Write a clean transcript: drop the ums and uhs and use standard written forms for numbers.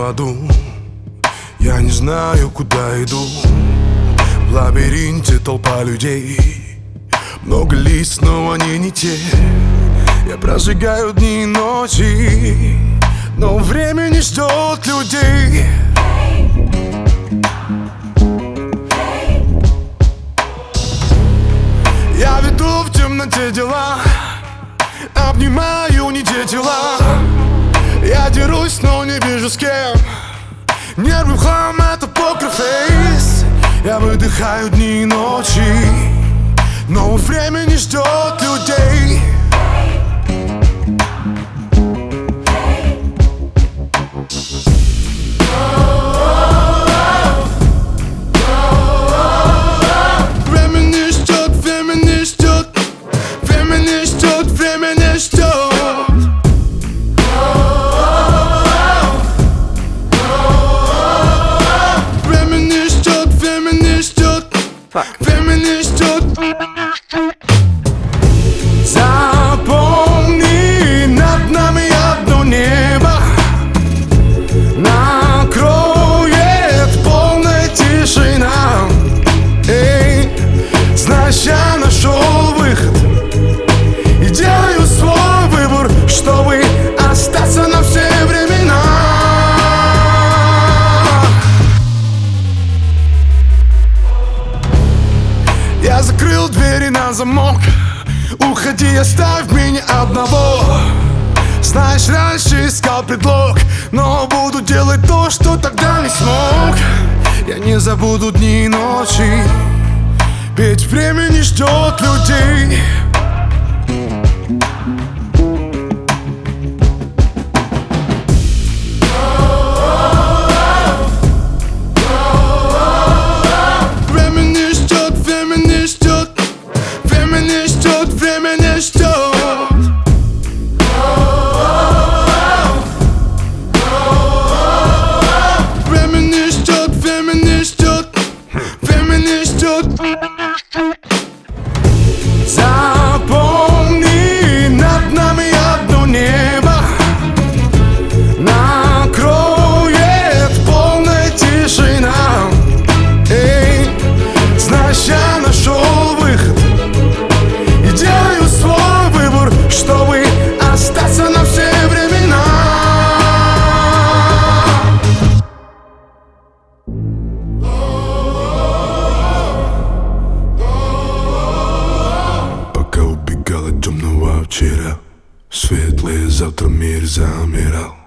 поводу. Я не знаю, куда иду. В лабиринте толпа людей, много лиц, но они не те. Я прожигаю дни и ночи, но время не ждет людей. Я веду в темноте дела, обнимаю не те тела. Я дерусь, но не вижу с кем. Нервы в хлам, это покерфейс. Я выдыхаю дни и ночи, но время не ждет людей. Время не ждет, время не ждет, время не ждет, время не ждет. Время не ждет, время не ждет, время не ждет. Запомни, над нами одно небо, накроет полная тишина. Эй, знаешь, я нашел выход и делаю свой выбор, чтобы остаться на все времена. Я закрыл двери на замок. Уходи, оставь меня одного. Знаешь, раньше искал предлог, но буду делать то, что тогда не смог. Я не забуду дни и ночи, ведь время не ждет людей. Время не ждет, время не ждет, время не ждет, время не ждет. Время не ждет, время не ждет, время не ждет. Запомни, над нами одно небо, накроет полная тишина. Эй, знаешь, я нашел выход и делаю свой выбор, чтобы остаться на все времена. Пока убегал от темного вчера, светлый завтра мир замирал.